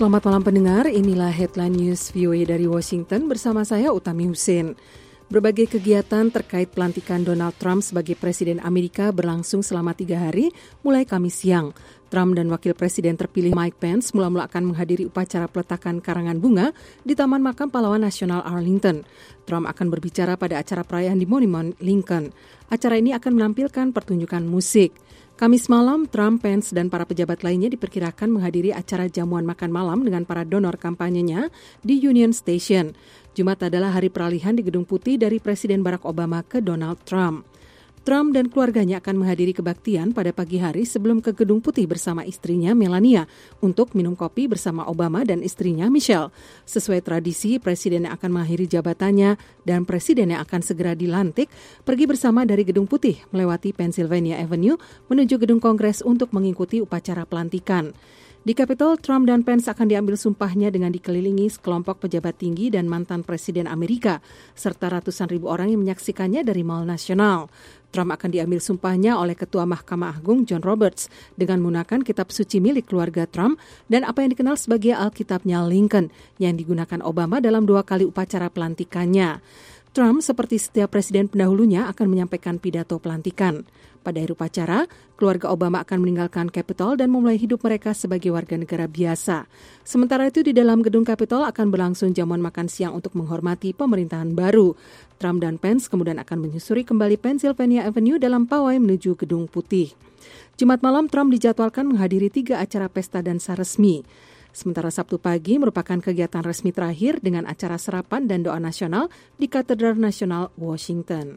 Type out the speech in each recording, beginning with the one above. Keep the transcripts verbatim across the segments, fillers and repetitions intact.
Selamat malam pendengar, inilah Headline News V O A dari Washington bersama saya Utami Husin. Berbagai kegiatan terkait pelantikan Donald Trump sebagai Presiden Amerika berlangsung selama tiga hari mulai Kamis siang. Trump dan Wakil Presiden terpilih Mike Pence mula-mula akan menghadiri upacara peletakan karangan bunga di Taman Makam Pahlawan Nasional Arlington. Trump akan berbicara pada acara perayaan di Monument Lincoln. Acara ini akan menampilkan pertunjukan musik. Kamis malam, Trump, Pence, dan para pejabat lainnya diperkirakan menghadiri acara jamuan makan malam dengan para donor kampanyenya di Union Station. Jumat adalah hari peralihan di Gedung Putih dari Presiden Barack Obama ke Donald Trump. Trump dan keluarganya akan menghadiri kebaktian pada pagi hari sebelum ke Gedung Putih bersama istrinya Melania untuk minum kopi bersama Obama dan istrinya Michelle. Sesuai tradisi, Presiden yang akan mengakhiri jabatannya dan Presiden yang akan segera dilantik pergi bersama dari Gedung Putih melewati Pennsylvania Avenue menuju Gedung Kongres untuk mengikuti upacara pelantikan. Di Capitol, Trump dan Pence akan diambil sumpahnya dengan dikelilingi sekelompok pejabat tinggi dan mantan Presiden Amerika, serta ratusan ribu orang yang menyaksikannya dari Mall Nasional. Trump akan diambil sumpahnya oleh Ketua Mahkamah Agung John Roberts dengan menggunakan kitab suci milik keluarga Trump dan apa yang dikenal sebagai Alkitabnya Lincoln yang digunakan Obama dalam dua kali upacara pelantikannya. Trump, seperti setiap presiden pendahulunya, akan menyampaikan pidato pelantikan. Pada akhir upacara, keluarga Obama akan meninggalkan Capitol dan memulai hidup mereka sebagai warga negara biasa. Sementara itu, di dalam gedung Capitol akan berlangsung jamuan makan siang untuk menghormati pemerintahan baru. Trump dan Pence kemudian akan menyusuri kembali Pennsylvania Avenue dalam pawai menuju Gedung Putih. Jumat malam, Trump dijadwalkan menghadiri tiga acara pesta dansa resmi. Sementara Sabtu pagi merupakan kegiatan resmi terakhir dengan acara sarapan dan doa nasional di Katedral Nasional Washington.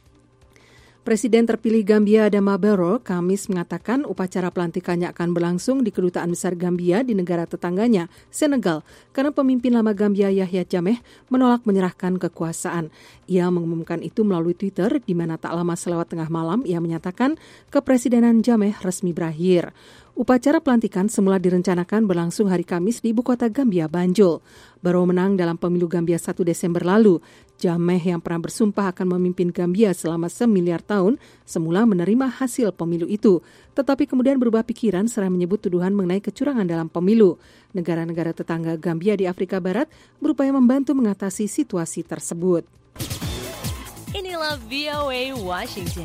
Presiden terpilih Gambia Adama Barrow Kamis mengatakan upacara pelantikannya akan berlangsung di Kedutaan Besar Gambia di negara tetangganya, Senegal, karena pemimpin lama Gambia Yahya Jammeh menolak menyerahkan kekuasaan. Ia mengumumkan itu melalui Twitter, di mana tak lama selewat tengah malam ia menyatakan kepresidenan Jammeh resmi berakhir. Upacara pelantikan semula direncanakan berlangsung hari Kamis di ibu kota Gambia, Banjul. Barrow menang dalam pemilu Gambia satu Desember lalu. Jammeh yang pernah bersumpah akan memimpin Gambia selama semiliar tahun semula menerima hasil pemilu itu, tetapi kemudian berubah pikiran serta menyebut tuduhan mengenai kecurangan dalam pemilu. Negara-negara tetangga Gambia di Afrika Barat berupaya membantu mengatasi situasi tersebut. Inilah V O A Washington.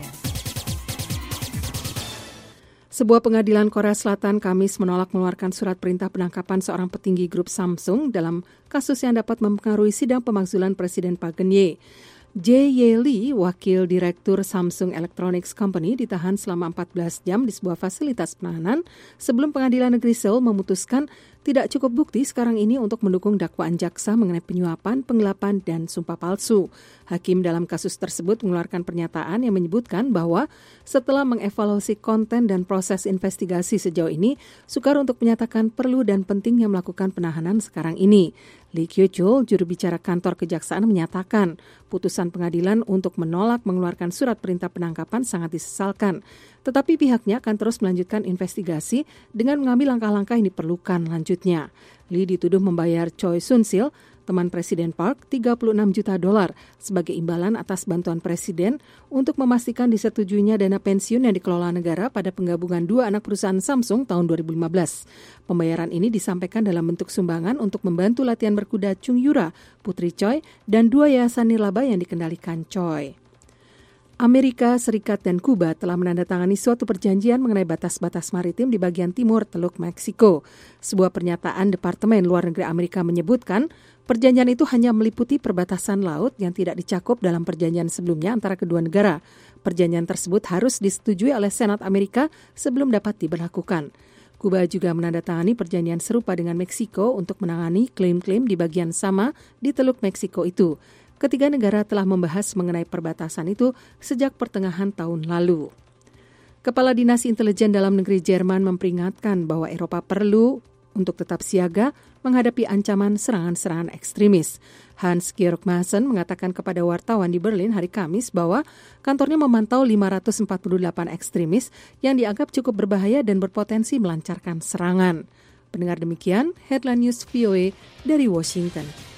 Sebuah pengadilan Korea Selatan Kamis menolak mengeluarkan surat perintah penangkapan seorang petinggi grup Samsung dalam kasus yang dapat mempengaruhi sidang pemakzulan Presiden Park Geun-hye. Jae Ye Lee, wakil direktur Samsung Electronics Company, ditahan selama empat belas jam di sebuah fasilitas penahanan sebelum pengadilan negeri Seoul memutuskan tidak cukup bukti sekarang ini untuk mendukung dakwaan jaksa mengenai penyuapan, penggelapan, dan sumpah palsu. Hakim dalam kasus tersebut mengeluarkan pernyataan yang menyebutkan bahwa setelah mengevaluasi konten dan proses investigasi sejauh ini, sukar untuk menyatakan perlu dan pentingnya melakukan penahanan sekarang ini. Lee Kyo-chul, juru bicara kantor kejaksaan, menyatakan putusan pengadilan untuk menolak mengeluarkan surat perintah penangkapan sangat disesalkan. Tetapi pihaknya akan terus melanjutkan investigasi dengan mengambil langkah-langkah yang diperlukan lanjutnya. Lee dituduh membayar Choi Soon-sil, teman Presiden Park, tiga puluh enam juta dolar sebagai imbalan atas bantuan Presiden untuk memastikan disetujuinya dana pensiun yang dikelola negara pada penggabungan dua anak perusahaan Samsung tahun dua ribu lima belas. Pembayaran ini disampaikan dalam bentuk sumbangan untuk membantu latihan berkuda Chung Yura, putri Choi, dan dua yayasan nirlaba yang dikendalikan Choi. Amerika Serikat dan Kuba telah menandatangani suatu perjanjian mengenai batas-batas maritim di bagian timur Teluk Meksiko. Sebuah pernyataan Departemen Luar Negeri Amerika menyebutkan perjanjian itu hanya meliputi perbatasan laut yang tidak dicakup dalam perjanjian sebelumnya antara kedua negara. Perjanjian tersebut harus disetujui oleh Senat Amerika sebelum dapat diberlakukan. Kuba juga menandatangani perjanjian serupa dengan Meksiko untuk menangani klaim-klaim di bagian sama di Teluk Meksiko itu. Ketiga negara telah membahas mengenai perbatasan itu sejak pertengahan tahun lalu. Kepala Dinas Intelijen Dalam Negeri Jerman memperingatkan bahwa Eropa perlu untuk tetap siaga menghadapi ancaman serangan-serangan ekstremis. Hans-Georg Maassen mengatakan kepada wartawan di Berlin hari Kamis bahwa kantornya memantau lima ratus empat puluh delapan ekstremis yang dianggap cukup berbahaya dan berpotensi melancarkan serangan. Pendengar demikian, Headline News V O A dari Washington.